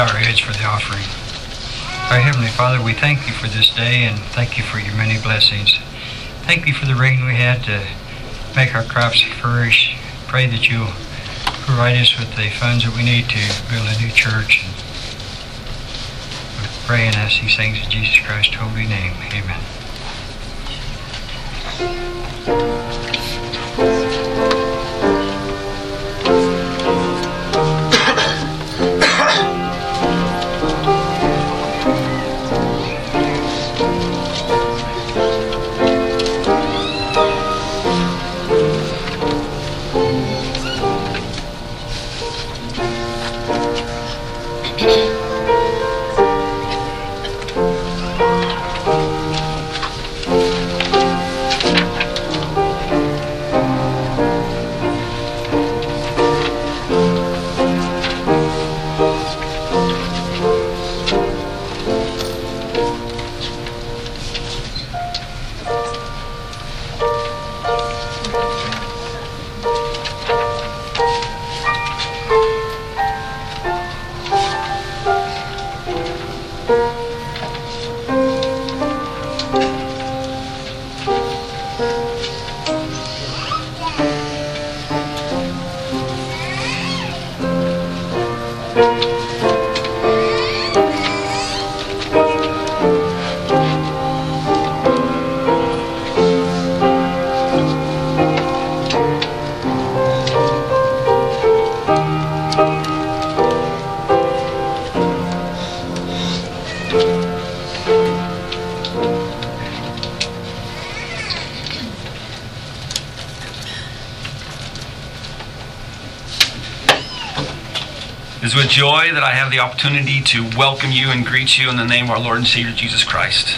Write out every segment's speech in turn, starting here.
bow our heads for the offering. Our Heavenly Father, we thank you for this day and thank you for your many blessings. Thank you for the rain we had to make our crops flourish. Pray that you'll provide us with the funds that we need to build a new church. We pray and ask these things in Jesus Christ's holy name. Amen. It is with joy that I have the opportunity to welcome you and greet you in the name of our Lord and Savior Jesus Christ.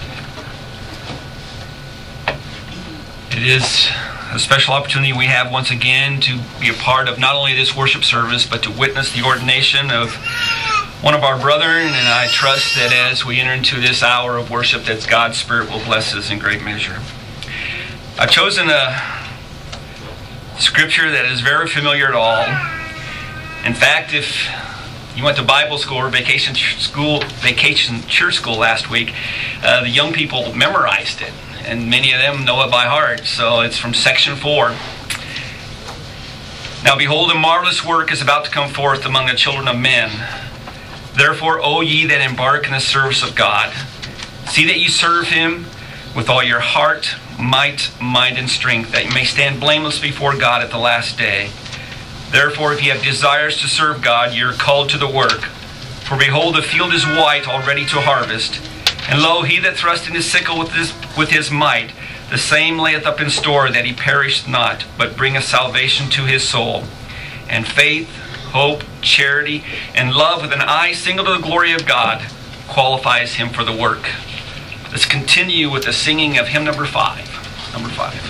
It is a special opportunity we have once again to be a part of not only this worship service, but to witness the ordination of one of our brethren, and I trust that as we enter into this hour of worship that God's Spirit will bless us in great measure. I've chosen a scripture that is very familiar to all. In fact, if you went to Bible school or vacation church school last week, the young people memorized it, and many of them know it by heart. So it's from section 4. Now behold, a marvelous work is about to come forth among the children of men. Therefore, O ye that embark in the service of God, see that ye serve him with all your heart, might, mind, and strength, that you may stand blameless before God at the last day. Therefore, if ye have desires to serve God, ye are called to the work. For behold, the field is white, already to harvest. And lo, he that thrust in his sickle with his might, the same layeth up in store that he perish not, but bringeth salvation to his soul. And faith, hope, charity, and love with an eye single to the glory of God qualifies him for the work. Let's continue with the singing of hymn number 5. Number 5.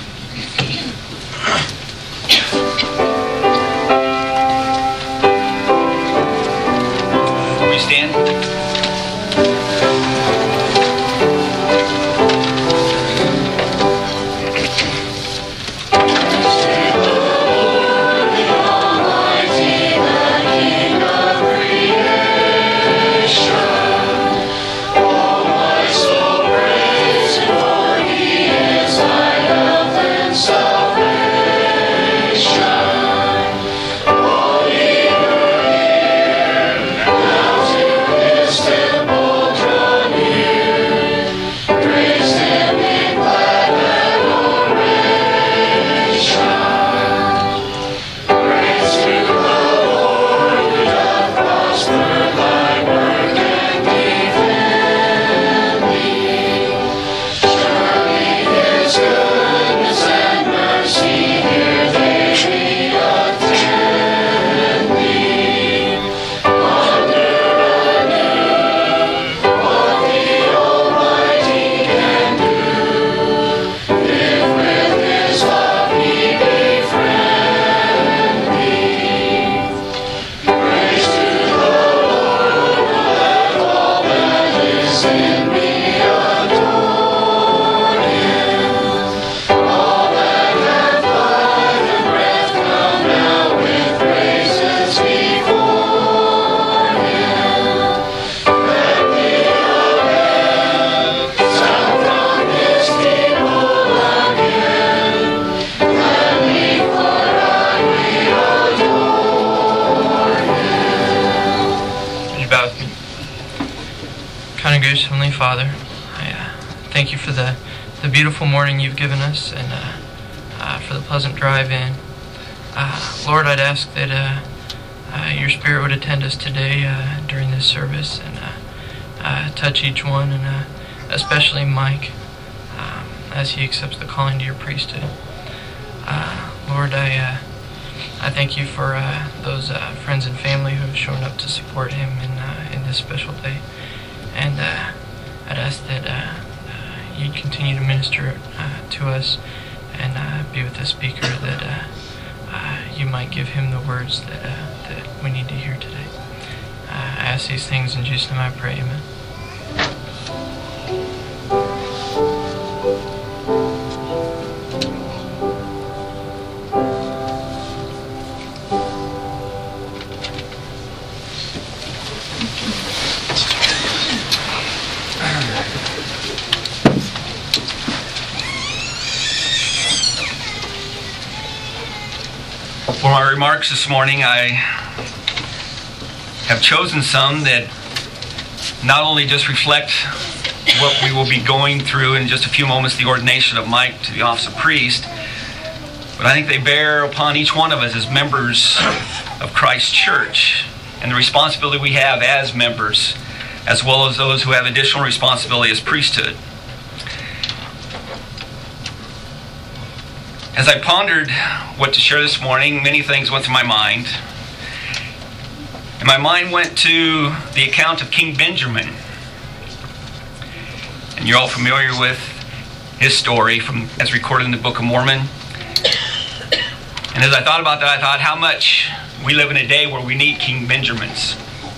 We stand. Salvation. Heavenly Father, I thank you for the beautiful morning you've given us, and for the pleasant drive in. Lord, I'd ask that your Spirit would attend us today during this service, and touch each one, and especially Mike as he accepts the calling to your priesthood. Lord, I thank you for those friends and family who have shown up to support him in this special day. And I'd ask that you'd continue to minister to us and be with the speaker, that you might give him the words that we need to hear today. I ask these things in Jesus' name I pray, amen. For my remarks this morning, I have chosen some that not only just reflect what we will be going through in just a few moments, the ordination of Mike to the office of priest, but I think they bear upon each one of us as members of Christ's church and the responsibility we have as members, as well as those who have additional responsibility as priesthood. As I pondered what to share this morning, many things went through my mind. And my mind went to the account of King Benjamin. And you're all familiar with his story as recorded in the Book of Mormon. And as I thought about that, I thought how much we live in a day where we need King Benjamins.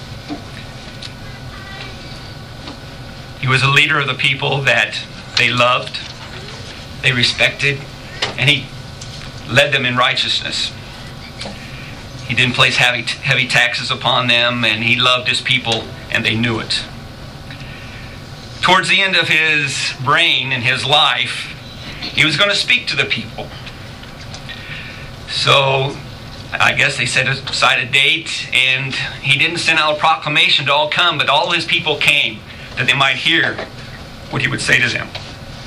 He was a leader of the people that they loved, they respected, and he led them in righteousness. He didn't place heavy taxes upon them, and he loved his people, and they knew it. Towards the end of his reign and his life, he was going to speak to the people. So I guess they set aside a date, and he didn't send out a proclamation to all come, but all his people came that they might hear what he would say to them.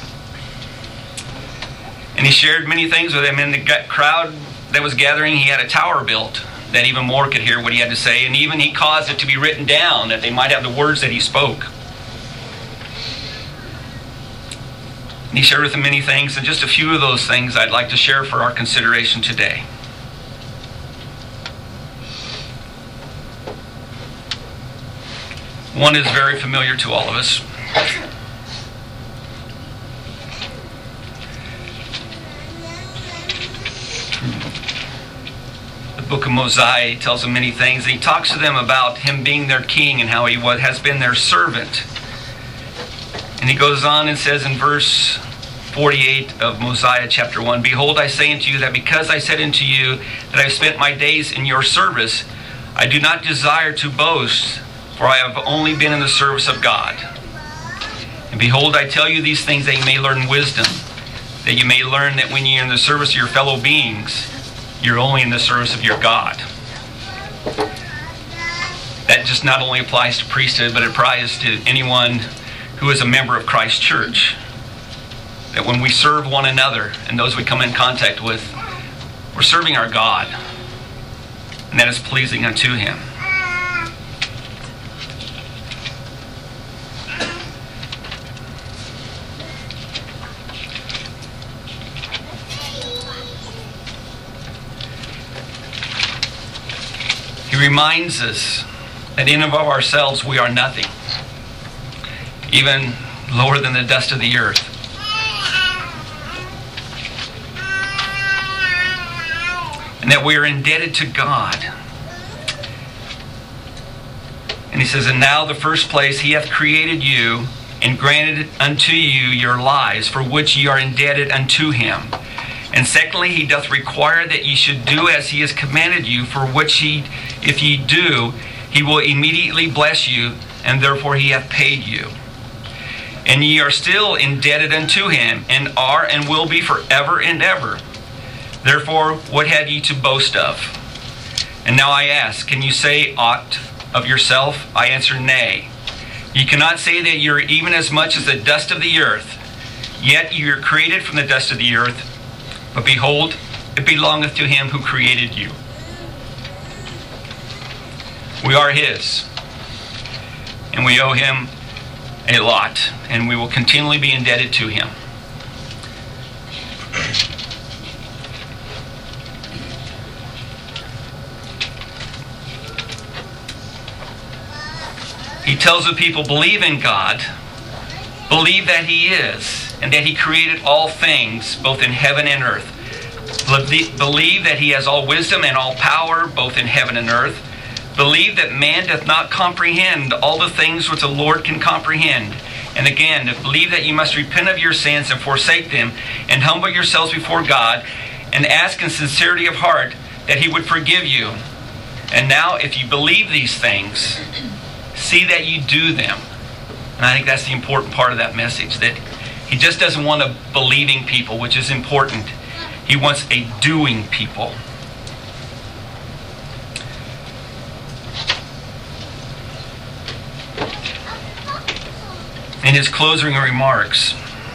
And he shared many things with them. In the crowd that was gathering, he had a tower built that even more could hear what he had to say. And even he caused it to be written down that they might have the words that he spoke. And he shared with them many things, and just a few of those things I'd like to share for our consideration today. One is very familiar to all of us. The book of Mosiah tells them many things. He talks to them about him being their king and how he has been their servant. And he goes on and says in verse 48 of Mosiah chapter 1, "Behold, I say unto you that because I said unto you that I have spent my days in your service, I do not desire to boast, for I have only been in the service of God. And behold, I tell you these things that you may learn wisdom, that you may learn that when you're in the service of your fellow beings, you're only in the service of your God." That just not only applies to priesthood, but it applies to anyone who is a member of Christ's church. That when we serve one another and those we come in contact with, we're serving our God. And that is pleasing unto him. He reminds us that in and of ourselves we are nothing, even lower than the dust of the earth. And that we are indebted to God. And he says, "And now the first place he hath created you, and granted unto you your lives, for which ye are indebted unto him. And secondly, he doth require that ye should do as he has commanded you, for which he, if ye do, he will immediately bless you, and therefore he hath paid you. And ye are still indebted unto him, and are and will be forever and ever. Therefore, what have ye to boast of? And now I ask, can you say aught of yourself? I answer, nay. You cannot say that you're even as much as the dust of the earth. Yet you are created from the dust of the earth. But behold, it belongeth to him who created you. We are his. And we owe him a lot. And we will continually be indebted to him. He tells the people, believe in God, believe that he is, and that he created all things, both in heaven and earth. Believe that he has all wisdom and all power, both in heaven and earth. Believe that man doth not comprehend all the things which the Lord can comprehend. And again, believe that you must repent of your sins and forsake them, and humble yourselves before God, and ask in sincerity of heart that he would forgive you. And now, if you believe these things, see that you do them. And I think that's the important part of that message, that he just doesn't want a believing people, which is important. He wants a doing people. In his closing remarks,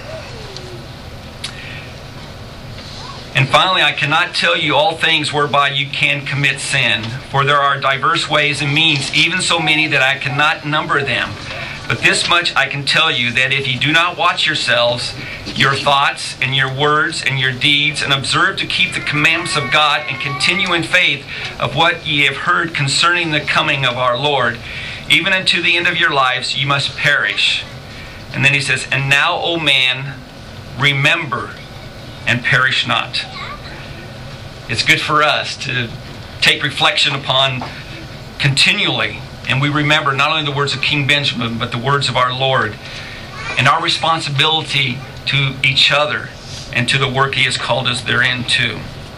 and finally, I cannot tell you all things whereby you can commit sin, for there are diverse ways and means, even so many that I cannot number them. But this much I can tell you, that if you do not watch yourselves, your thoughts and your words and your deeds, and observe to keep the commandments of God, and continue in faith of what ye have heard concerning the coming of our Lord, even unto the end of your lives, you must perish. And then he says, and now, O man, remember, and perish not. It's good for us to take reflection upon continually, and we remember not only the words of King Benjamin, but the words of our Lord, and our responsibility to each other and to the work he has called us therein too.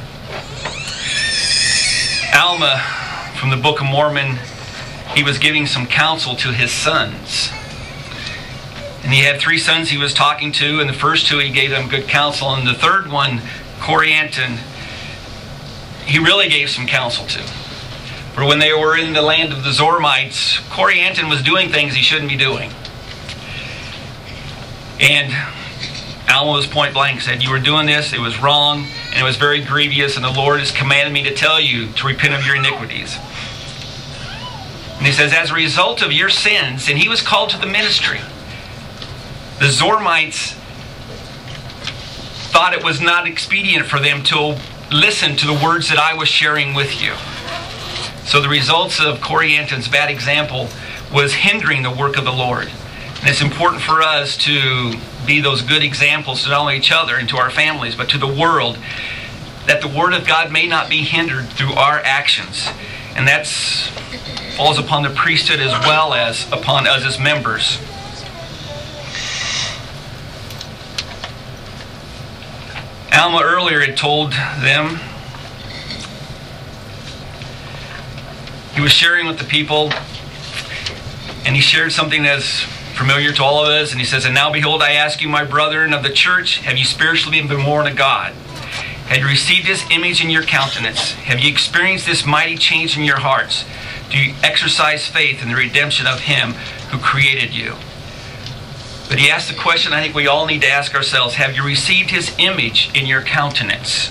Alma, from the Book of Mormon, he was giving some counsel to his sons. And he had 3 sons he was talking to, and the first 2 he gave them good counsel, and the third one, Corianton, he really gave some counsel to. For when they were in the land of the Zoramites, Corianton was doing things he shouldn't be doing. And Alma was point blank, said, you were doing this, it was wrong, and it was very grievous, and the Lord has commanded me to tell you to repent of your iniquities. And he says, as a result of your sins, and he was called to the ministry, the Zoramites thought it was not expedient for them to listen to the words that I was sharing with you. So the results of Corianton's bad example was hindering the work of the Lord. And it's important for us to be those good examples to not only each other and to our families, but to the world, that the Word of God may not be hindered through our actions. And that falls upon the priesthood as well as upon us as members. Alma earlier had told them, he was sharing with the people, and he shared something that's familiar to all of us, and he says, and now behold, I ask you, my brethren of the church, have you spiritually been born of God? Have you received his image in your countenance? Have you experienced this mighty change in your hearts? Do you exercise faith in the redemption of him who created you? But he asked the question I think we all need to ask ourselves, have you received his image in your countenance?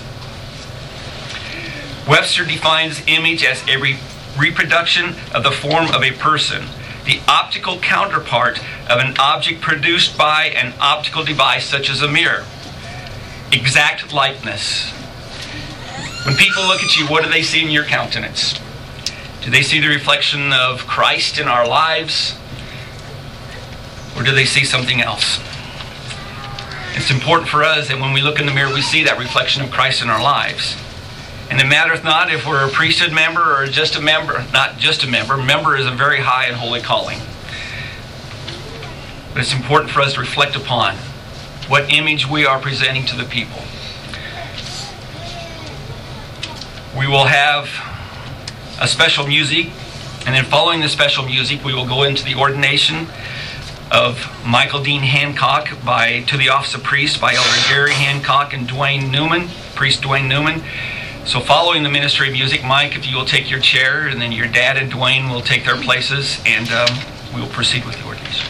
Webster defines image as a reproduction of the form of a person, the optical counterpart of an object produced by an optical device such as a mirror. Exact likeness. When people look at you, what do they see in your countenance? Do they see the reflection of Christ in our lives? Or do they see something else? It's important for us that when we look in the mirror, we see that reflection of Christ in our lives. And it mattereth not if we're a priesthood member or just a member. Not just a member. Member is a very high and holy calling. But it's important for us to reflect upon what image we are presenting to the people. We will have a special music, and then following the special music, we will go into the ordination of Michael Dean Hancock to the office of priest by Elder Gary Hancock and Dwayne Newman, Priest Dwayne Newman. So following the ministry of music, Mike, if you will take your chair, and then your dad and Dwayne will take their places, and we will proceed with the ordination.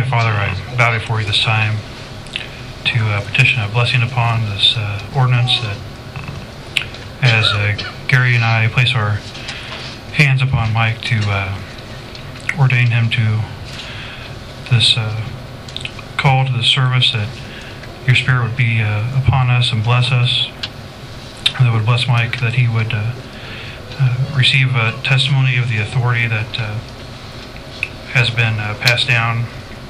Heavenly Father, I bow before you this time to petition a blessing upon this ordinance that as Gary and I place our hands upon Mike to ordain him to this call to the service, that your Spirit would be upon us and bless us, that would bless Mike, that he would receive a testimony of the authority that has been passed down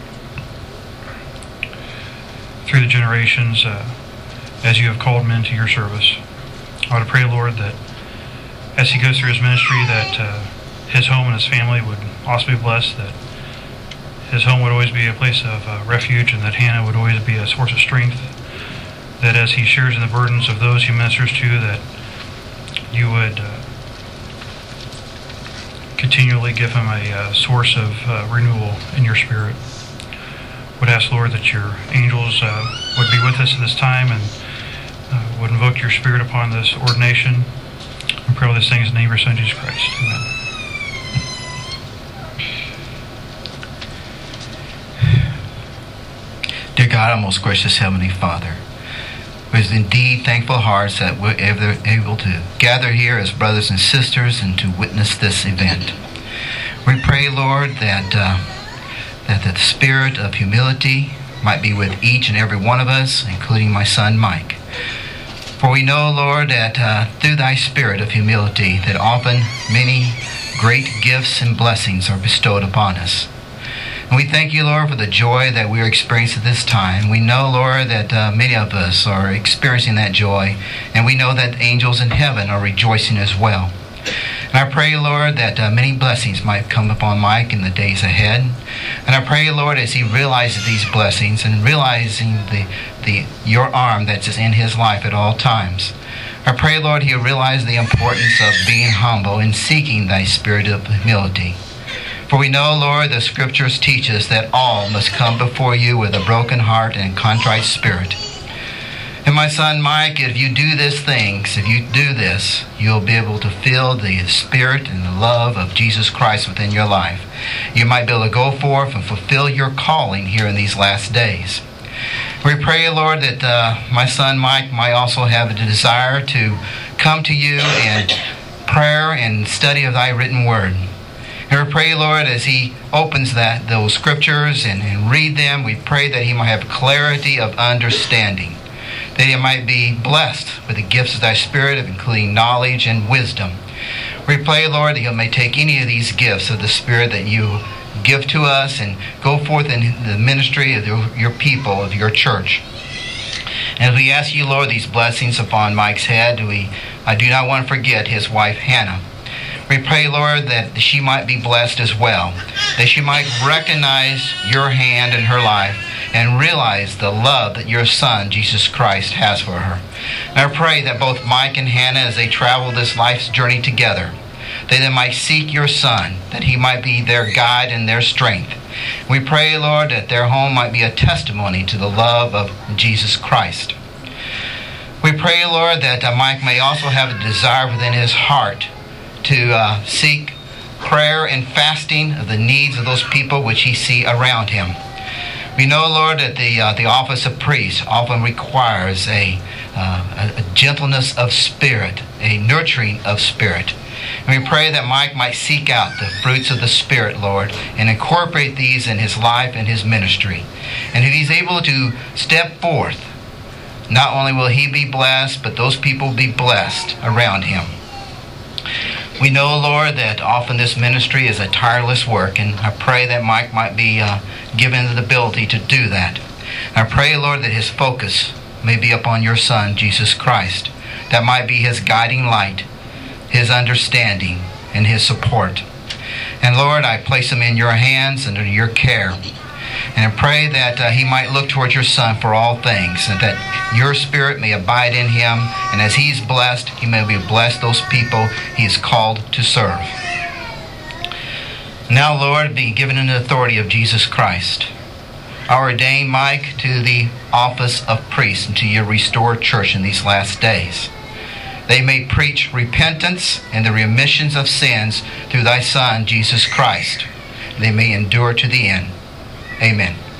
through the generations as you have called men to your service. I would pray, Lord, that as he goes through his ministry, that his home and his family would also be blessed, that his home would always be a place of refuge, and that Hannah would always be a source of strength, that as he shares in the burdens of those he ministers to, that you would continually give him a source of renewal in your Spirit. Would ask, Lord, that your angels would be with us at this time and would invoke your Spirit upon this ordination. We pray all these things in the name of your Son, Jesus Christ. Amen. Dear God, our most gracious Heavenly Father, with indeed thankful hearts that we're able to gather here as brothers and sisters and to witness this event. We pray, Lord, that the spirit of humility might be with each and every one of us, including my son Mike. For we know, Lord, that through thy spirit of humility, that often many great gifts and blessings are bestowed upon us. And we thank you, Lord, for the joy that we are experiencing at this time. We know, Lord, that many of us are experiencing that joy, and we know that angels in heaven are rejoicing as well. And I pray, Lord, that many blessings might come upon Mike in the days ahead. And I pray, Lord, as he realizes these blessings and realizing your arm that's in his life at all times, I pray, Lord, he'll realize the importance of being humble and seeking thy spirit of humility. For we know, Lord, the scriptures teach us that all must come before you with a broken heart and contrite spirit. And my son Mike, if you do these things, if you do this, you'll be able to feel the spirit and the love of Jesus Christ within your life. You might be able to go forth and fulfill your calling here in these last days. We pray, Lord, that my son Mike might also have a desire to come to you in prayer and study of thy written word. And we pray, Lord, as he opens those scriptures and read them, we pray that he might have clarity of understanding, that he might be blessed with the gifts of thy Spirit, including knowledge and wisdom. We pray, Lord, that he may take any of these gifts of the Spirit that you give to us and go forth in the ministry of your people, of your church. And as we ask you, Lord, these blessings upon Mike's head, I do not want to forget his wife, Hannah. We pray, Lord, that she might be blessed as well, that she might recognize your hand in her life and realize the love that your Son, Jesus Christ, has for her. And I pray that both Mike and Hannah, as they travel this life's journey together, that they might seek your Son, that he might be their guide and their strength. We pray, Lord, that their home might be a testimony to the love of Jesus Christ. We pray, Lord, that Mike may also have a desire within his heart to seek prayer and fasting of the needs of those people which he see around him. We know, Lord, that the office of priest often requires a gentleness of spirit, a nurturing of spirit. And we pray that Mike might seek out the fruits of the Spirit, Lord, and incorporate these in his life and his ministry. And if he's able to step forth, not only will he be blessed, but those people will be blessed around him. We know, Lord, that often this ministry is a tireless work, and I pray that Mike might be given the ability to do that. I pray, Lord, that his focus may be upon your Son, Jesus Christ. That might be his guiding light, his understanding, and his support. And Lord, I place him in your hands and under your care. And I pray that he might look towards your Son for all things, and that your Spirit may abide in him, and as he's blessed, he may be blessed those people he is called to serve. Now, Lord, be given in the authority of Jesus Christ, I ordain Mike to the office of priest and to your restored church in these last days. They may preach repentance and the remissions of sins through thy Son, Jesus Christ. They may endure to the end. Amen.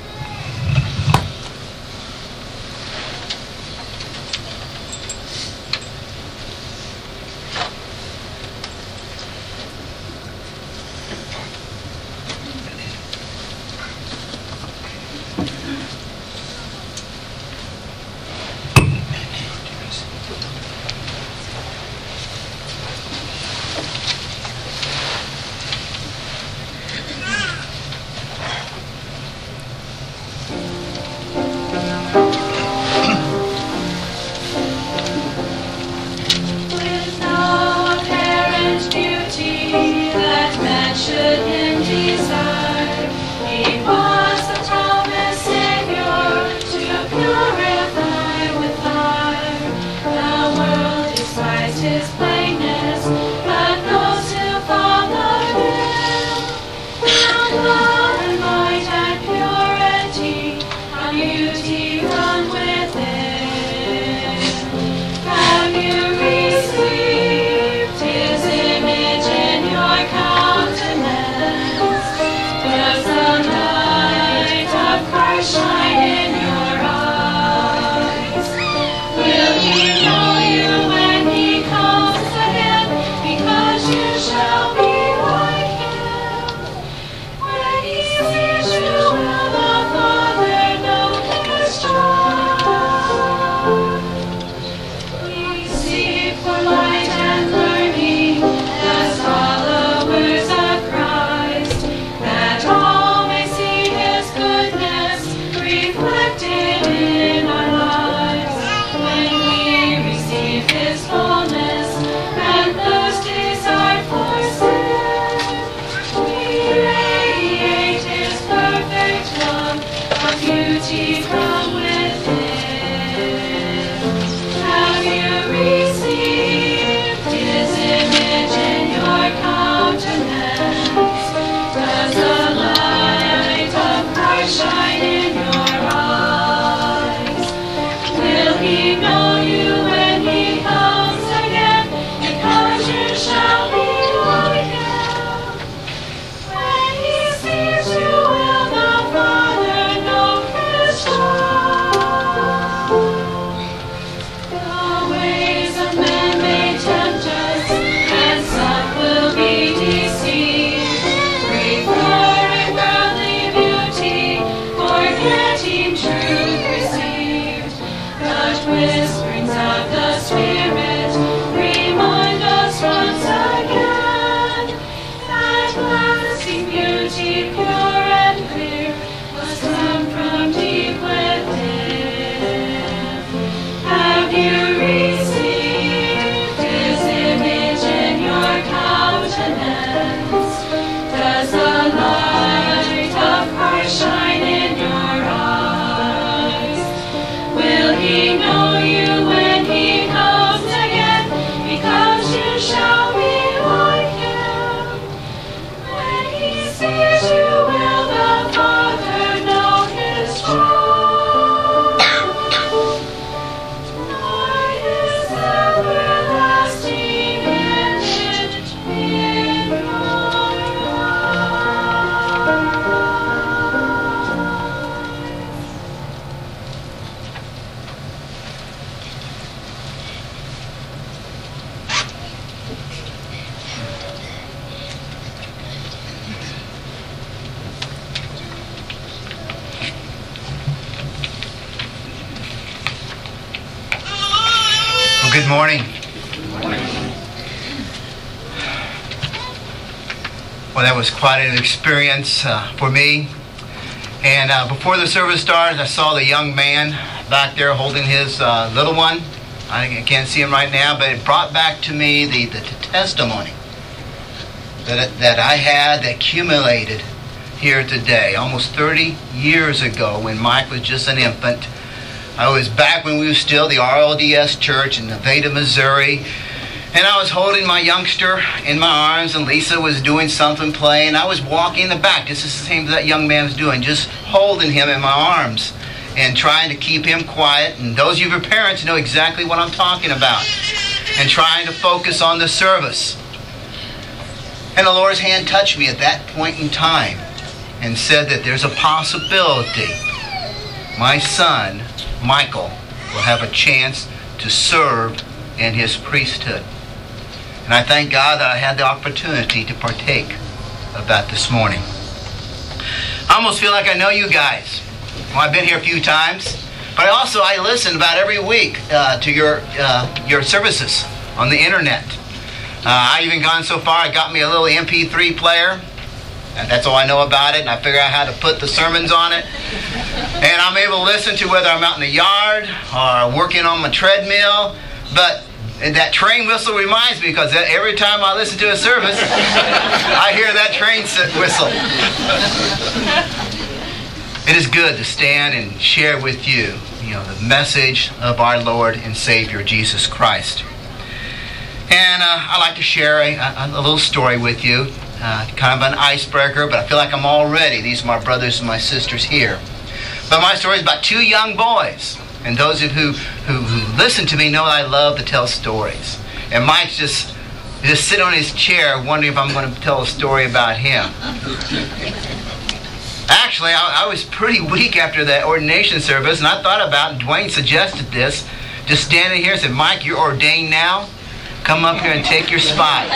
His plainness, but those who follow Him. How love and light and purity, how beauty from within. Have you received His image in your countenance? Does the light of Christ shine in your eyes? Will He know you when He comes again? Because you shall be like Him. When He sees you, will the Father know His child? We seek for light and learning as followers of Christ, that all may see His goodness reflected in our lives. When we receive His fullness and those days are for sin, we radiate His perfect love, our beauty from within. Have you received His image in your countenance? Does the light of Christ shine in your eyes? Will He know you when He comes again? Because you shall be like Him. When He sees you, will the Father know His child? The ways of men may tempt us, and some will be deceived, preferring worldly beauty, forgetting truth received. But whisperings of the Spirit remind us once again that lasting beauty, pure and clear, must come from deep within. Have you received His image in your countenance? Does the light of Christ shine in your eyes? Will He know you when He comes again? Because you shall be like Him. When He sees you, will the Father know His child? Light is everlasting image in your Well, good morning. Well, that was quite an experience for me. And before the service started, I saw the young man back there holding his little one. I can't see him right now, but it brought back to me the testimony that I had accumulated here today. Almost 30 years ago, when Mike was just an infant, I was back when we were still the RLDS Church in Nevada, Missouri, and I was holding my youngster in my arms, and Lisa was doing something, playing. I was walking in the back, just the same as that young man was doing, just holding him in my arms and trying to keep him quiet. And those of you parents know exactly what I'm talking about. And trying to focus on the service. And the Lord's hand touched me at that point in time and said that there's a possibility my son, Michael, will have a chance to serve in his priesthood. And I thank God that I had the opportunity to partake of that this morning. I almost feel like I know you guys. Well, I've been here a few times, but I listen about every week to your services on the internet. I even gone so far, I got me a little MP3 player. And that's all I know about it, and I figure out how to put the sermons on it. And I'm able to listen to whether I'm out in the yard or working on my treadmill. But that train whistle reminds me, because every time I listen to a service, I hear that train whistle. It is good to stand and share with you, the message of our Lord and Savior, Jesus Christ. And I'd like to share a little story with you. Kind of an icebreaker, but I feel like I'm all ready. These are my brothers and my sisters here. But my story is about two young boys. And those of you who listen to me know I love to tell stories. And Mike's just sitting on his chair wondering if I'm going to tell a story about him. Actually, I was pretty weak after that ordination service, and I thought about, and Dwayne suggested this, just standing here and said, Mike, you're ordained now. Come up here and take your spot.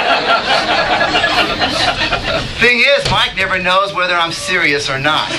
Thing is, Mike never knows whether I'm serious or not.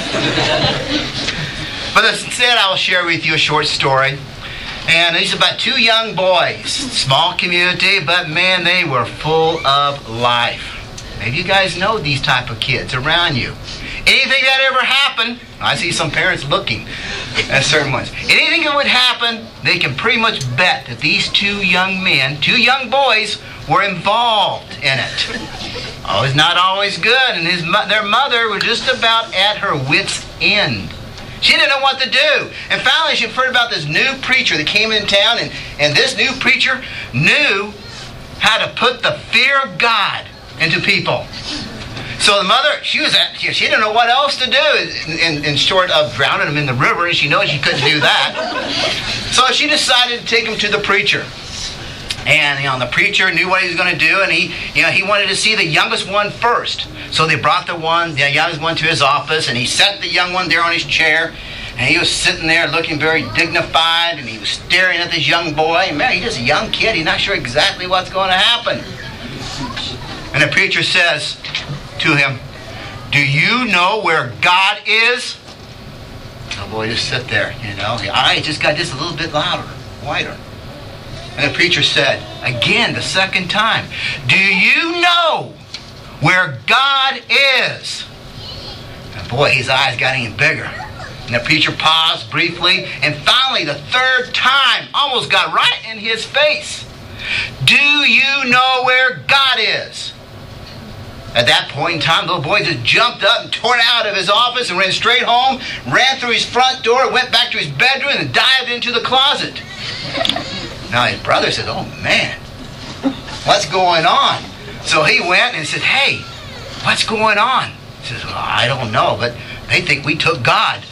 But instead, I will share with you a short story. And it's about two young boys. Small community, but man, they were full of life. Maybe you guys know these type of kids around you. Anything that ever happened, I see some parents looking at certain ones. Anything that would happen, they can pretty much bet that these two young men, two young boys, were involved in it. Oh, it's not always good, and their mother was just about at her wit's end. She didn't know what to do. And finally, she heard about this new preacher that came in town, and this new preacher knew how to put the fear of God into people. So the mother, she didn't know what else to do in short of drowning him in the river, and she knows she couldn't do that. So she decided to take him to the preacher. And the preacher knew what he was going to do, and he wanted to see the youngest one first. So they brought the youngest one to his office, and he set the young one there on his chair, and he was sitting there looking very dignified, and he was staring at this young boy. And man, he's just a young kid. He's not sure exactly what's going to happen. And the preacher says to him, "Do you know where God is?" The boy just sit there, The eyes just got just a little bit louder, wider. And the preacher said, again, the second time, "Do you know where God is?" And boy, his eyes got even bigger. And the preacher paused briefly, and finally, the third time, almost got right in his face. "Do you know where God is?" At that point in time, the little boy just jumped up and tore out of his office and ran straight home, ran through his front door, went back to his bedroom, and dived into the closet. Now his brother said, "Oh man, what's going on?" So he went and said, "Hey, what's going on?" He says, "Well, I don't know, but they think we took God."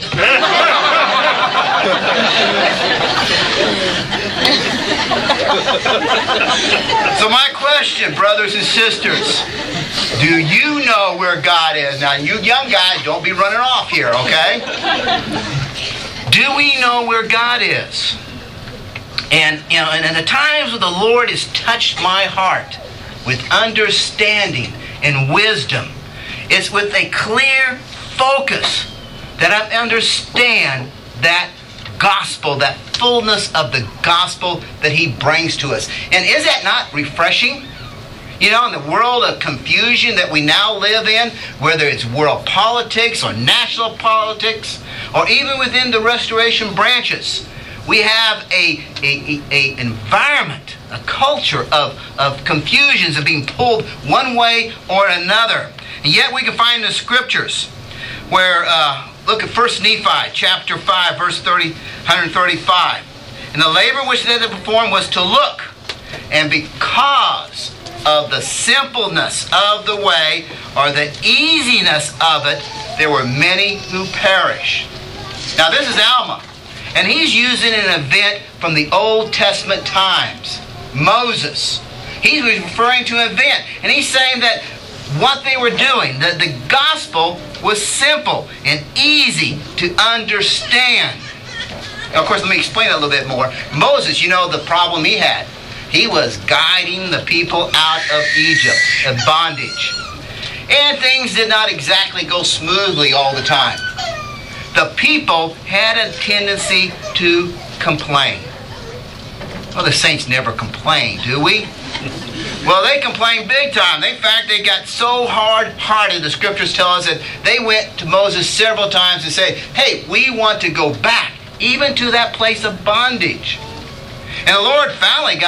So my question, brothers and sisters, do you know where God is? Now, you young guys, don't be running off here, okay? Do we know where God is? And in the times when the Lord has touched my heart with understanding and wisdom, it's with a clear focus that I understand that gospel, that fullness of the gospel that He brings to us. And is that not refreshing? In the world of confusion that we now live in, whether it's world politics or national politics, or even within the restoration branches, we have a environment, a culture of confusions and being pulled one way or another. And yet we can find in the scriptures where, look at 1 Nephi chapter 5, verse 135. "And the labor which they had performed was to look, and because of the simpleness of the way, or the easiness of it, there were many who perished." Now this is Alma, and he's using an event from the Old Testament times. Moses. He's referring to an event, and he's saying that what they were doing, that the gospel was simple and easy to understand. Now, of course, let me explain that a little bit more. Moses, the problem he had. He was guiding the people out of Egypt, of bondage. And things did not exactly go smoothly all the time. The people had a tendency to complain. Well, the saints never complain, do we? Well, they complained big time. In fact, they got so hard-hearted, the scriptures tell us that they went to Moses several times and said, "Hey, we want to go back, even to that place of bondage." And the Lord finally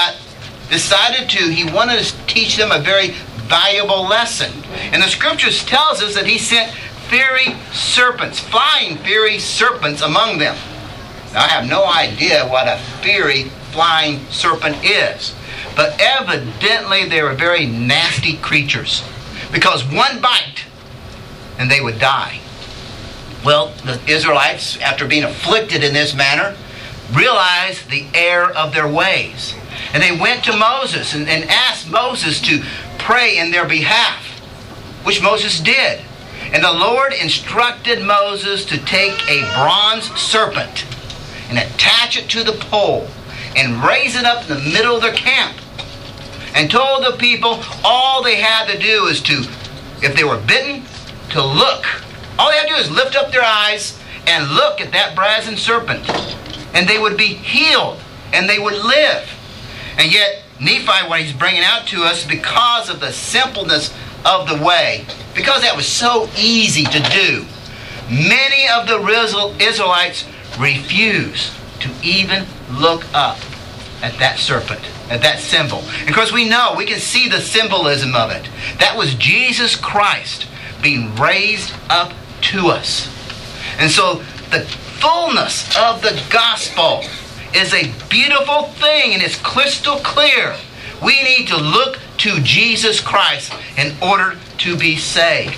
he wanted to teach them a very valuable lesson. And the scriptures tells us that He sent fiery serpents, flying fiery serpents among them. Now, I have no idea what a fiery flying serpent is. But evidently they were very nasty creatures, because one bite and they would die. Well, the Israelites, after being afflicted in this manner, realized the error of their ways. And they went to Moses and asked Moses to pray in their behalf, which Moses did. And the Lord instructed Moses to take a bronze serpent and attach it to the pole and raise it up in the middle of their camp. And told the people all they had to do is to, if they were bitten, to look. All they had to do is lift up their eyes and look at that brazen serpent. And they would be healed and they would live. And yet, Nephi, what he's bringing out to us, because of the simpleness of the way, because that was so easy to do, many of the Israelites refused to even look up at that serpent, at that symbol. And of course we know, we can see the symbolism of it. That was Jesus Christ being raised up to us. And so the fullness of the gospel is a beautiful thing, and it's crystal clear. We need to look to Jesus Christ in order to be saved.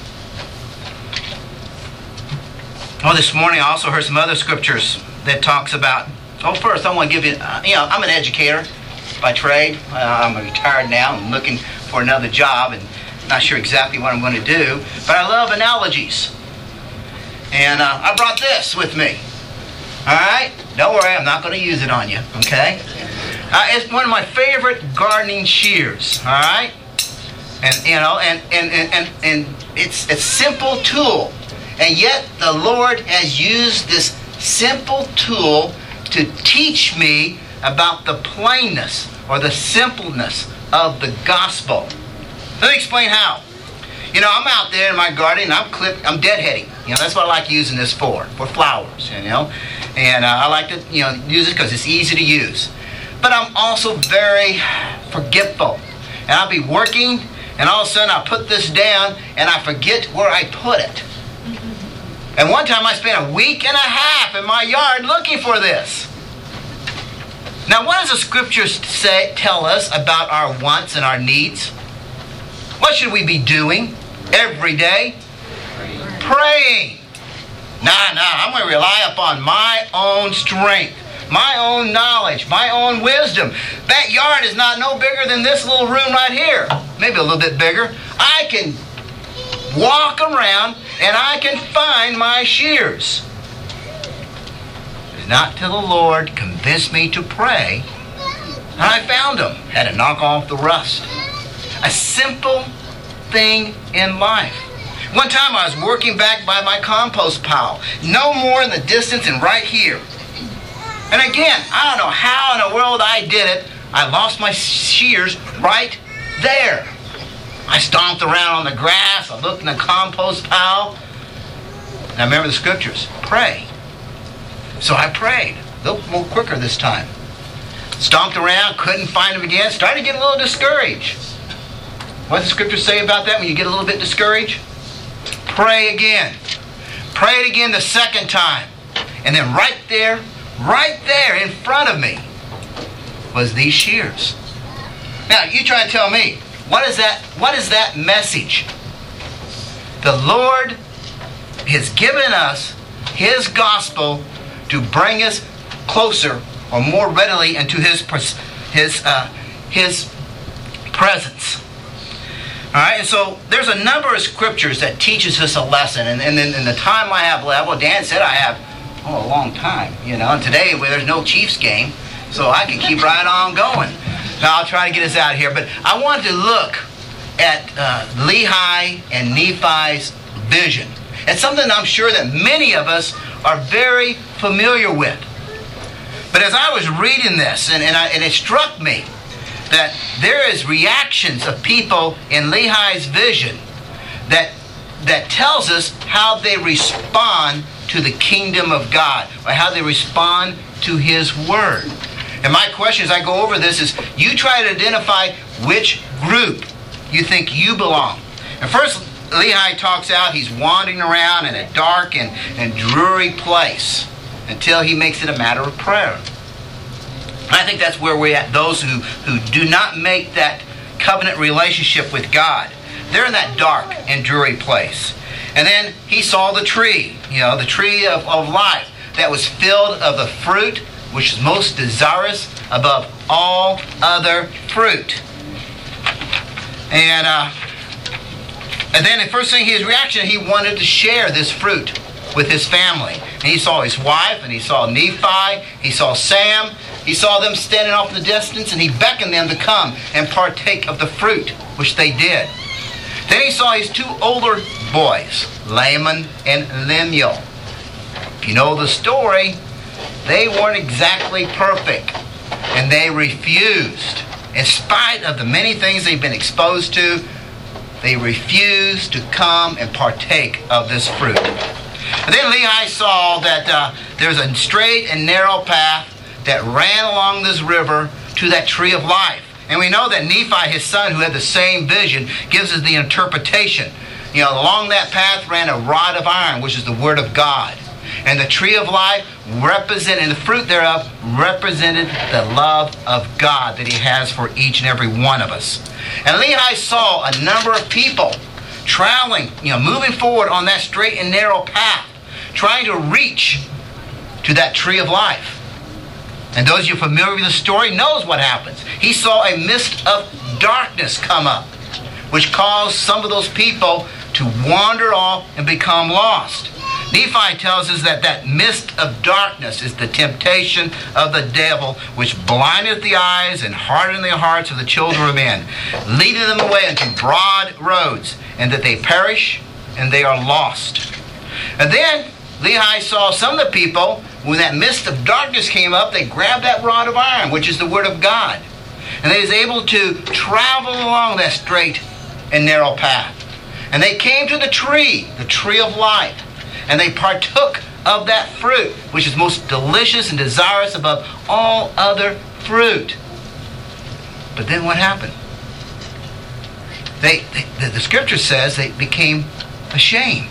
Oh, this morning I also heard some other scriptures that talks about, first I want to give you, I'm an educator by trade. I'm retired now. I'm looking for another job and not sure exactly what I'm going to do, but I love analogies. And I brought this with me. All right? Don't worry, I'm not going to use it on you, okay? It's one of my favorite gardening shears, all right? And it's a simple tool. And yet the Lord has used this simple tool to teach me about the plainness or the simpleness of the gospel. Let me explain how. I'm out there in my garden, I'm deadheading. That's what I like using this for flowers, And I like to, use it because it's easy to use. But I'm also very forgetful. And I'll be working, and all of a sudden I'll put this down, and I forget where I put it. And one time I spent a week and a half in my yard looking for this. Now, what does the scriptures tell us about our wants and our needs? What should we be doing every day? Praying. I'm going to rely upon my own strength, my own knowledge, my own wisdom. That yard is not no bigger than this little room right here. Maybe a little bit bigger. I can walk around and I can find my shears. It's not till the Lord convinced me to pray, and I found them. Had to knock off the rust. A simple thing in life. One time I was working back by my compost pile, no more in the distance than right here. And again, I don't know how in the world I did it. I lost my shears right there. I stomped around on the grass, I looked in the compost pile, and I remember the scriptures, pray. So I prayed, a little more quicker this time. Stomped around, couldn't find them again, started to get a little discouraged. What does the scriptures say about that when you get a little bit discouraged? Pray again. Pray it again the second time. And then right there in front of me was these shears. Now, you try to tell me, what is that message? The Lord has given us His gospel to bring us closer or more readily into His presence. All right, and so there's a number of scriptures that teaches us a lesson. And in the time I have left, well, Dan said I have a long time, And today, there's no Chiefs game, so I can keep right on going. Now, I'll try to get us out of here. But I wanted to look at Lehi and Nephi's vision. It's something I'm sure that many of us are very familiar with. But as I was reading this, and it struck me that there is reactions of people in Lehi's vision that tells us how they respond to the kingdom of God, or how they respond to His Word. And my question as I go over this is, you try to identify which group you think you belong. And first, Lehi talks out, he's wandering around in a dark and dreary place until he makes it a matter of prayer. And I think that's where we're at. Those who do not make that covenant relationship with God, they're in that dark and dreary place. And then he saw the tree, the tree of life that was filled of the fruit which is most desirous above all other fruit. And then the first thing, his reaction, he wanted to share this fruit with his family. And he saw his wife, and he saw Nephi, he saw Sam, he saw them standing off in the distance, and he beckoned them to come and partake of the fruit, which they did. Then he saw his two older boys, Laman and Lemuel. If you know the story, they weren't exactly perfect, and they refused. In spite of the many things they've been exposed to, they refused to come and partake of this fruit. And then Lehi saw that there's a straight and narrow path that ran along this river to that tree of life. And we know that Nephi, his son, who had the same vision, gives us the interpretation. Along that path ran a rod of iron, which is the word of God. And the tree of life represented, and the fruit thereof represented the love of God that he has for each and every one of us. And Lehi saw a number of people traveling, moving forward on that straight and narrow path, trying to reach to that tree of life. And those of you familiar with the story knows what happens. He saw a mist of darkness come up, which caused some of those people to wander off and become lost. Nephi tells us that that mist of darkness is the temptation of the devil, which blindeth the eyes and hardeneth the hearts of the children of men, leading them away into broad roads, and that they perish and they are lost. And then Lehi saw some of the people, when that mist of darkness came up, they grabbed that rod of iron, which is the word of God. And they was able to travel along that straight and narrow path. And they came to the tree of life. And they partook of that fruit, which is most delicious and desirous above all other fruit. But then what happened? The scripture says they became ashamed.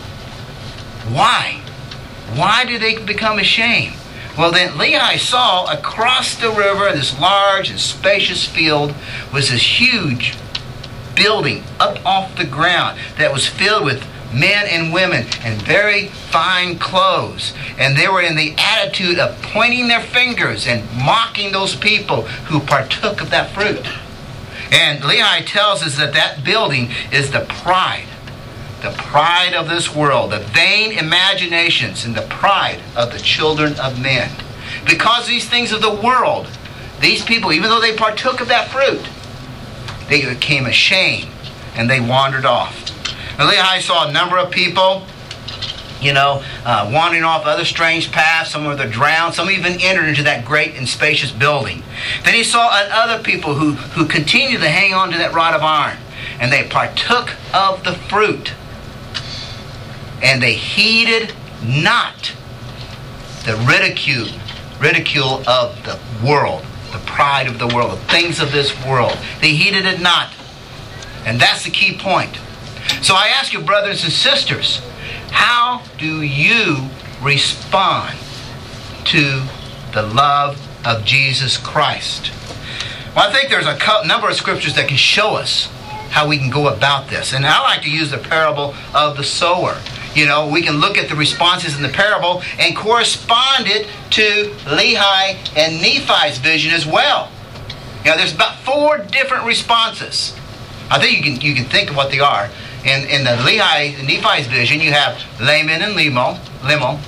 Why? Why did they become ashamed? Well, then Lehi saw across the river, this large and spacious field, was this huge building up off the ground that was filled with men and women in very fine clothes. And they were in the attitude of pointing their fingers and mocking those people who partook of that fruit. And Lehi tells us that that building is the pride of this world, the vain imaginations and the pride of the children of men. Because these things of the world, these people, even though they partook of that fruit, they became ashamed and they wandered off. Now, Lehi saw a number of people, wandering off other strange paths. Some were drowned. Some even entered into that great and spacious building. Then he saw other people who continued to hang on to that rod of iron. And they partook of the fruit. And they heeded not the ridicule of the world, the pride of the world, the things of this world. They heeded it not. And that's the key point. So I ask you, brothers and sisters, how do you respond to the love of Jesus Christ? Well, I think there's a number of scriptures that can show us how we can go about this. And I like to use the parable of the sower. We can look at the responses in the parable and correspond it to Lehi and Nephi's vision as well. There's about 4 different responses. I think you can think of what they are. In the Lehi and Nephi's vision, you have Laman and Lemuel. All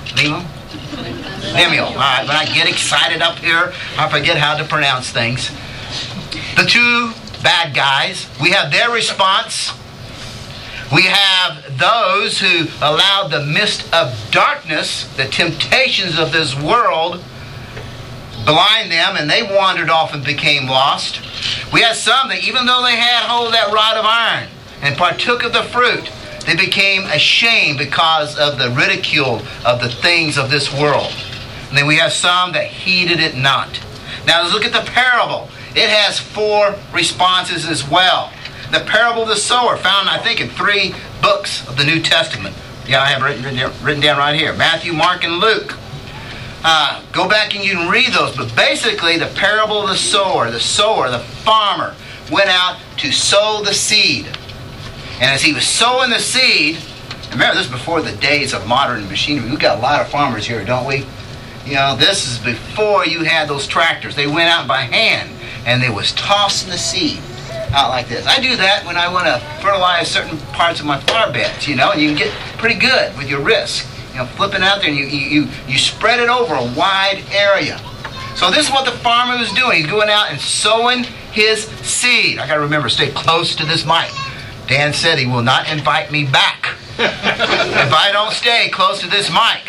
right, when I get excited up here, I forget how to pronounce things. The 2 bad guys, we have their response. We have those who allowed the mist of darkness, the temptations of this world, blind them, and they wandered off and became lost. We have some that, even though they had hold of that rod of iron and partook of the fruit, they became ashamed because of the ridicule of the things of this world. And then we have some that heeded it not. Now let's look at the parable. It has 4 responses as well. The parable of the sower, found, I think, in 3 books of the New Testament. Yeah, I have written down right here. Matthew, Mark, and Luke. Go back and you can read those. But basically, the parable of the sower, the farmer, went out to sow the seed. And as he was sowing the seed, remember this is before the days of modern machinery. We've got a lot of farmers here, don't we? You know, this is before you had those tractors. They went out by hand and they was tossing the seed out like this. I do that when I want to fertilize certain parts of my flower beds, you know, and you can get pretty good with your wrist. You know, flipping out there and you spread it over a wide area. So this is what the farmer was doing. He's going out and sowing his seed. I got to remember, stay close to this mic. Dan said he will not invite me back if I don't stay close to this mic.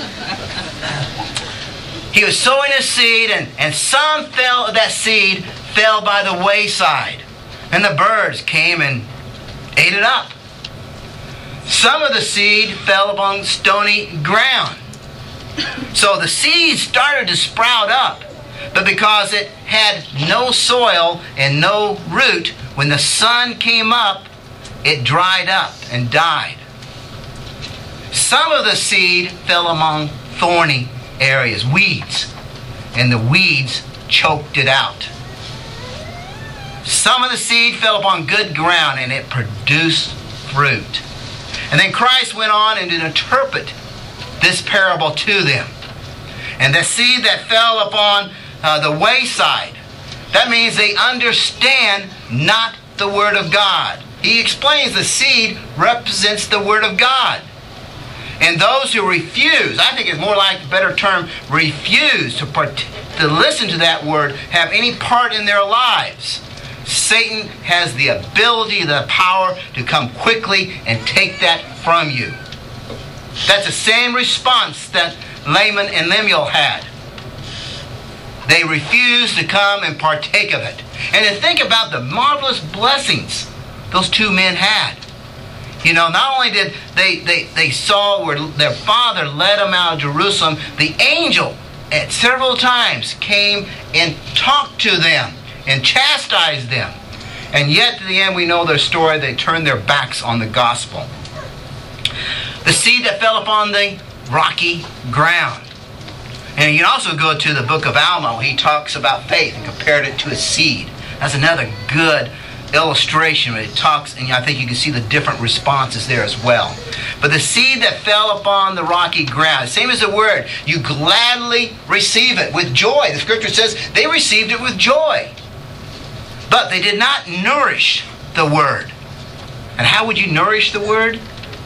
He was sowing his seed, and some of that seed fell by the wayside. And the birds came and ate it up. Some of the seed fell upon stony ground. So the seed started to sprout up. But because it had no soil and no root, when the sun came up, it dried up and died. Some of the seed fell among thorny areas, weeds, and the weeds choked it out. Some of the seed fell upon good ground and it produced fruit. And then Christ went on and to interpret this parable to them. And the seed that fell upon the wayside, that means they understand not the Word of God. He explains the seed represents the Word of God. And those who refuse, I think it's more like a better term, refuse to listen to that Word, have any part in their lives. Satan has the ability, the power to come quickly and take that from you. That's the same response that Laman and Lemuel had. They refused to come and partake of it. And to think about the marvelous blessings those two men had. You know, not only did they saw where their father led them out of Jerusalem, the angel at several times came and talked to them and chastised them. And yet, to the end, we know their story. They turned their backs on the gospel. The seed that fell upon the rocky ground. And you can also go to the book of Alma. He talks about faith and compared it to a seed. That's another good illustration. It talks, and I think you can see the different responses there as well. But the seed that fell upon the rocky ground, same as the word, you gladly receive it with joy. The scripture says they received it with joy. But they did not nourish the word. And how would you nourish the word?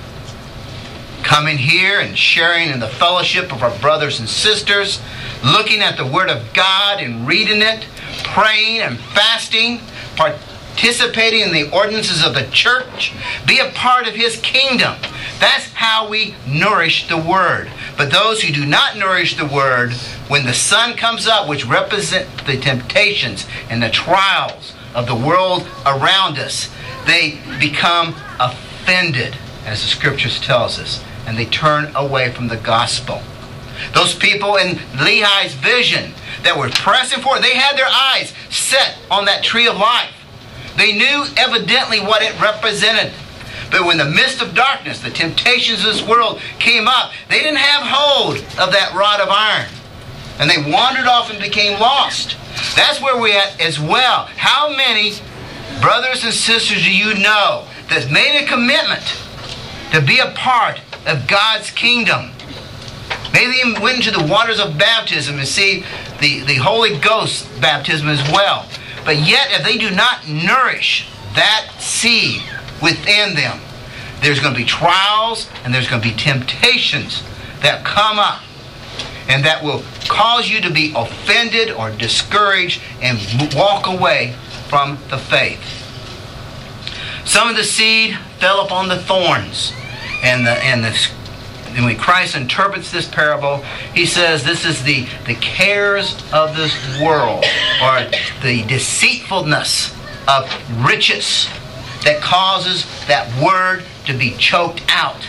Coming here and sharing in the fellowship of our brothers and sisters, looking at the Word of God and reading it, praying and fasting, participating in the ordinances of the church, be a part of His kingdom. That's how we nourish the Word. But those who do not nourish the Word, when the sun comes up, which represent the temptations and the trials of the world around us, they become offended, as the Scriptures tells us, and they turn away from the gospel. Those people in Lehi's vision that were pressing forward, they had their eyes set on that tree of life. They knew evidently what it represented. But when the mist of darkness, the temptations of this world came up, they didn't have hold of that rod of iron. And they wandered off and became lost. That's where we're at as well. How many brothers and sisters do you know that's made a commitment to be a part of God's kingdom? Maybe they went into the waters of baptism and see the Holy Ghost baptism as well. But yet, if they do not nourish that seed within them, there's going to be trials and there's going to be temptations that come up and that will cause you to be offended or discouraged and walk away from the faith. Some of the seed fell upon the thorns. And when Christ interprets this parable, he says this is the cares of this world, or the deceitfulness of riches that causes that word to be choked out.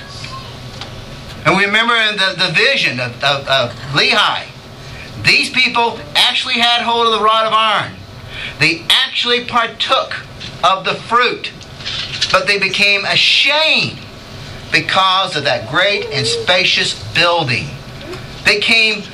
And we remember in the vision of Lehi, these people actually had hold of the rod of iron. They actually partook of the fruit, but they became ashamed because of that great and spacious building. They came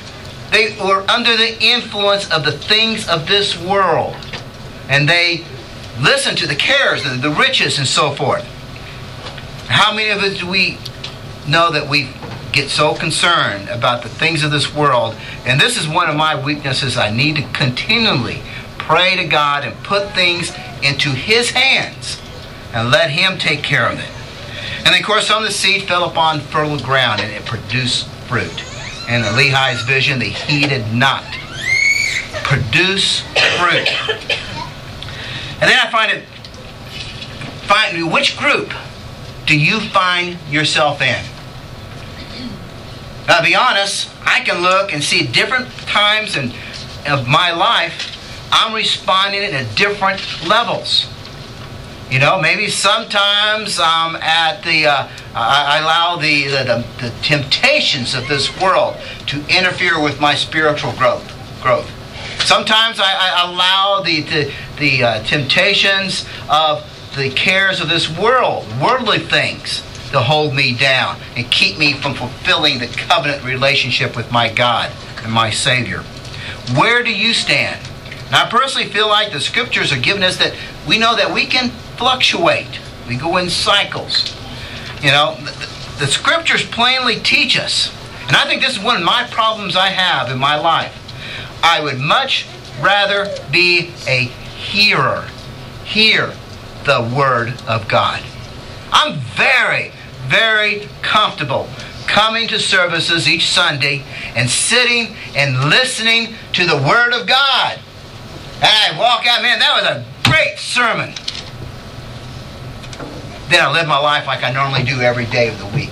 They were under the influence of the things of this world. And they listened to the cares, the riches, and so forth. How many of us do we know that we get so concerned about the things of this world? And this is one of my weaknesses. I need to continually pray to God and put things into His hands and let Him take care of it. And of course, some of the seed fell upon fertile ground and it produced fruit. And in Lehi's vision, they heeded not. Produce fruit. And then I find which group do you find yourself in? Now, to be honest, I can look and see different times of my life, I'm responding at different levels. You know, maybe sometimes I'm at I allow the temptations of this world to interfere with my spiritual growth. Sometimes I allow the temptations of the cares of this world, worldly things, to hold me down and keep me from fulfilling the covenant relationship with my God and my Savior. Where do you stand? And I personally feel like the Scriptures are giving us that we know that we can fluctuate. We go in cycles. You know, the Scriptures plainly teach us, and I think this is one of my problems I have in my life. I would much rather be a hearer. Hear the Word of God. I'm very, very comfortable coming to services each Sunday and sitting and listening to the Word of God. And I walk out, man, that was a great sermon. Then I live my life like I normally do every day of the week.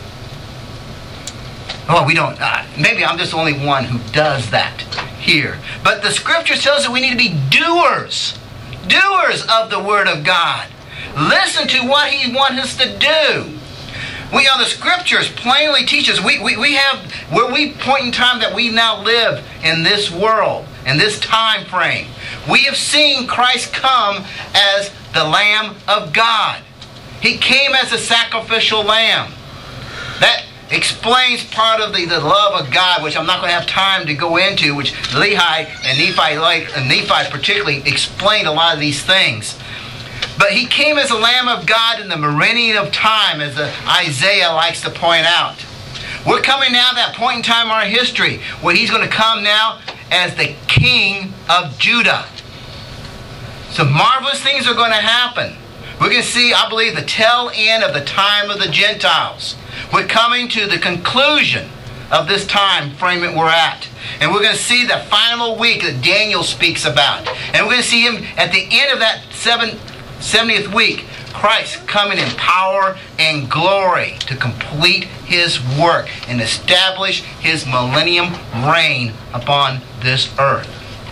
Well, we don't, maybe I'm just the only one who does that here. But the Scripture tells us we need to be doers. Doers of the Word of God. Listen to what He wants us to do. The Scriptures plainly teach us. We have, where we point in time that we now live in this world, in this time frame. We have seen Christ come as the Lamb of God. He came as a sacrificial lamb. That explains part of the love of God, which I'm not going to have time to go into, which Lehi and Nephi particularly explained a lot of these things. But He came as a Lamb of God in the meridian of time, as Isaiah likes to point out. We're coming now to that point in time in our history where He's going to come now as the King of Judah. Some marvelous things are going to happen. We're going to see, I believe, the tail end of the time of the Gentiles. We're coming to the conclusion of this time frame that we're at. And we're going to see the final week that Daniel speaks about. And we're going to see Him at the end of that 70th week, Christ coming in power and glory to complete His work and establish His millennium reign upon this earth.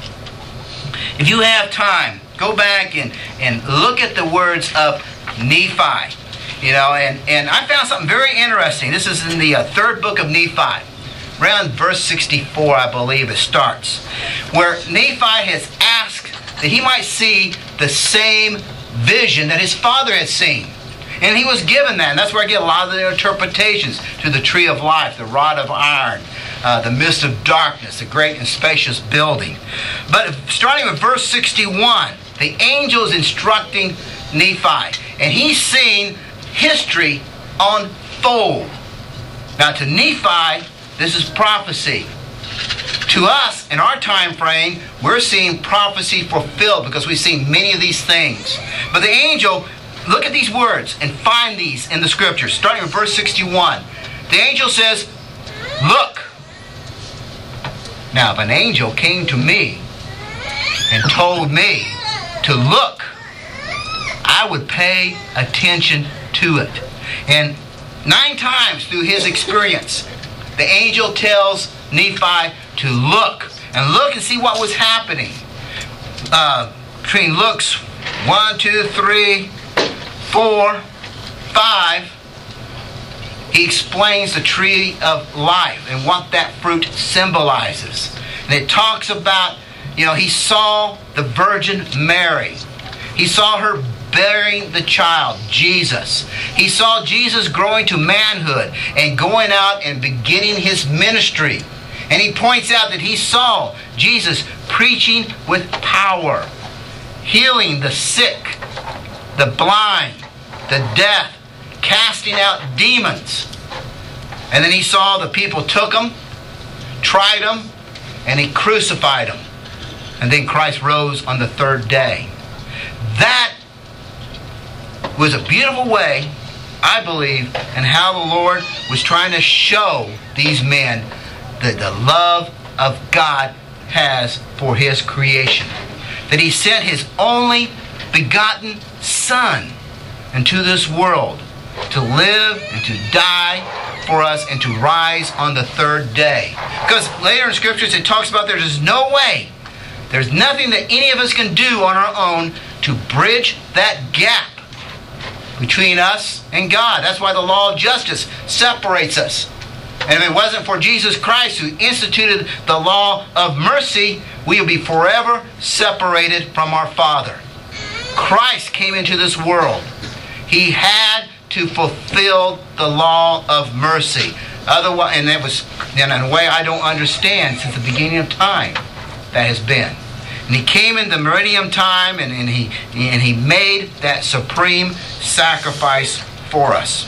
If you have time, go back and look at the words of Nephi. You know, and I found something very interesting. This is in the third book of Nephi. Around verse 64, I believe it starts, where Nephi has asked that he might see the same vision that his father had seen. And he was given that. And that's where I get a lot of the interpretations to the tree of life, the rod of iron, the mist of darkness, the great and spacious building. But starting with verse 61, the angel is instructing Nephi. And he's seeing history unfold. Now to Nephi, this is prophecy. To us, in our time frame, we're seeing prophecy fulfilled because we've seen many of these things. But the angel, look at these words and find these in the Scriptures. Starting with verse 61. The angel says, look. Now, if an angel came to me and told me to look, I would pay attention to it. And 9 times through his experience, the angel tells Nephi to look and see what was happening. Between looks 1, 2, 3, 4, 5, he explains the tree of life and what that fruit symbolizes. And it talks about, he saw the Virgin Mary. He saw her bearing the child, Jesus. He saw Jesus growing to manhood and going out and beginning His ministry. And he points out that he saw Jesus preaching with power, healing the sick, the blind, the deaf, casting out demons. And then he saw the people took him, tried him, and he crucified him. And then Christ rose on the third day. That was a beautiful way, I believe, and how the Lord was trying to show these men that the love of God has for His creation. That He sent His only begotten Son into this world to live and to die for us and to rise on the third day. Because later in Scriptures it talks about there's no way, there's nothing that any of us can do on our own to bridge that gap between us and God. That's why the law of justice separates us. And if it wasn't for Jesus Christ who instituted the law of mercy, we would be forever separated from our Father. Christ came into this world. He had to fulfill the law of mercy. Otherwise, and that was in a way I don't understand since the beginning of time that has been. And He came in the millennium time and he made that supreme sacrifice for us.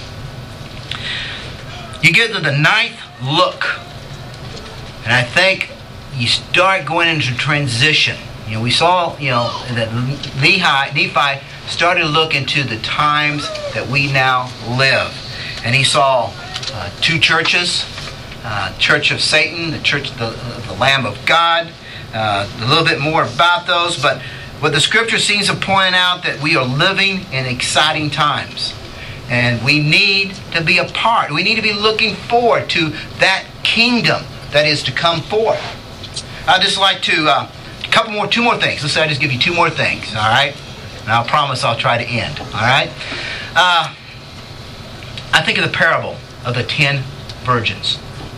You get to the ninth look, and I think you start going into transition. We saw, that Nephi started to look into the times that we now live. And he saw two churches, Church of Satan, the Church of the Lamb of God, a little bit more about those. But what the Scripture seems to point out that we are living in exciting times. And we need to be a part. We need to be looking forward to that kingdom that is to come forth. I'd just like to, two more things. Let's say I just give you two more things, all right? And I'll promise I'll try to end, all right? I think of the parable of the 10 virgins.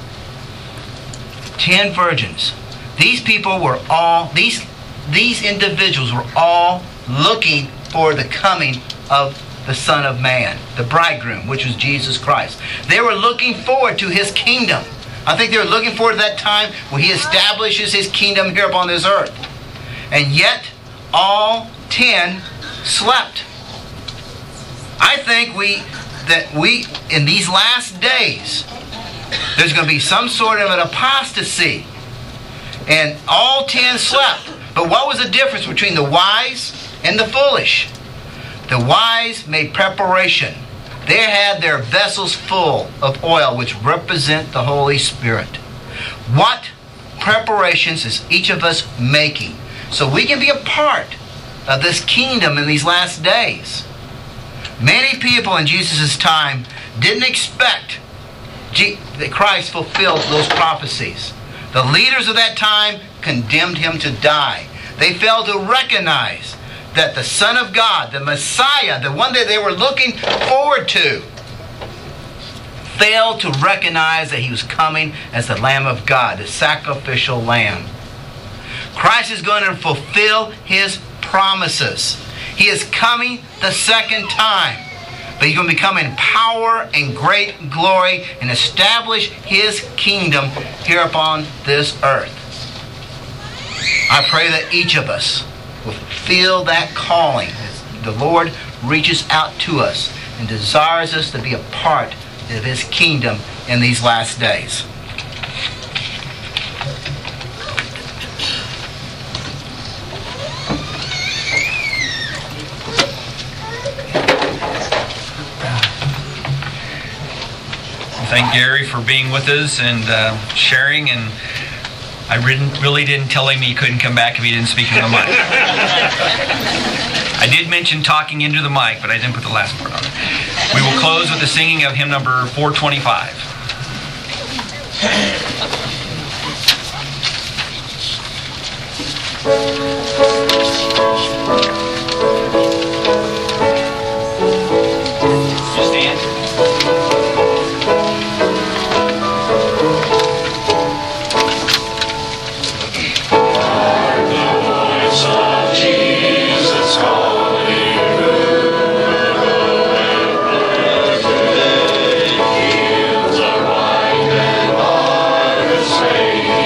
10 virgins. These people were all, these individuals were all looking for the coming of the Son of Man, the bridegroom, which was Jesus Christ. They were looking forward to His kingdom. I think they were looking forward to that time when He establishes His kingdom here upon this earth. And yet, all 10 slept. I think that in these last days, there's going to be some sort of an apostasy. And all 10 slept. But what was the difference between the wise and the foolish? The wise made preparation. They had their vessels full of oil, which represent the Holy Spirit. What preparations is each of us making so we can be a part of this kingdom in these last days? Many people in Jesus' time didn't expect that Christ fulfilled those prophecies. The leaders of that time condemned Him to die. They failed to recognize that the Son of God, the Messiah, the one that they were looking forward to, failed to recognize that He was coming as the Lamb of God, the sacrificial Lamb. Christ is going to fulfill His promises. He is coming the second time. But He's going to come in power and great glory and establish His kingdom here upon this earth. I pray that each of us will feel that calling. The Lord reaches out to us and desires us to be a part of His kingdom in these last days. Thank Gary for being with us and sharing. And I really didn't tell him he couldn't come back if he didn't speak into the mic. I did mention talking into the mic, but I didn't put the last part on it. We will close with the singing of hymn number 425. Say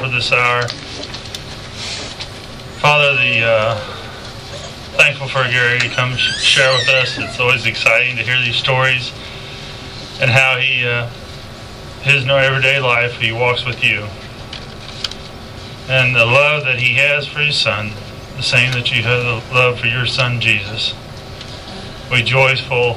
for this hour. Father, thankful for Gary to come share with us. It's always exciting to hear these stories and how his everyday life, he walks with you. And the love that he has for his son, the same that you have the love for your son Jesus. We joyful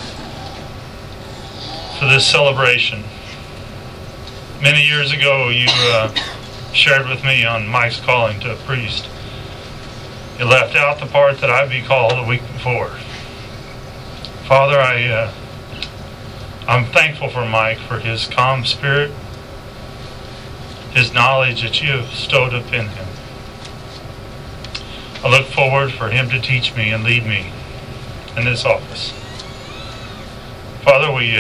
for this celebration. Many years ago, you shared with me on Mike's calling to a priest. You left out the part that I'd be called a week before. Father, I'm thankful for Mike, for his calm spirit, his knowledge that you have bestowed upon him. I look forward for him to teach me and lead me in this office. Father, we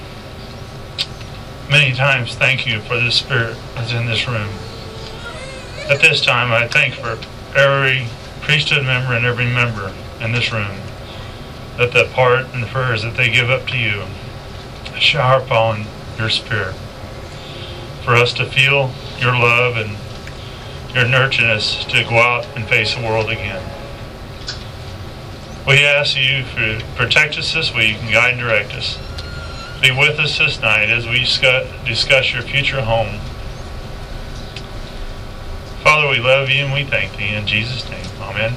many times thank you for this spirit that's in this room. At this time, I thank for every priesthood member and every member in this room, that the part and the prayers that they give up to you shower upon your spirit, for us to feel your love and your nurturing us to go out and face the world again. We ask you to protect us this week and guide and direct us. Be with us this night as we discuss your future home. Father, we love you and we thank thee in Jesus' name. Amen.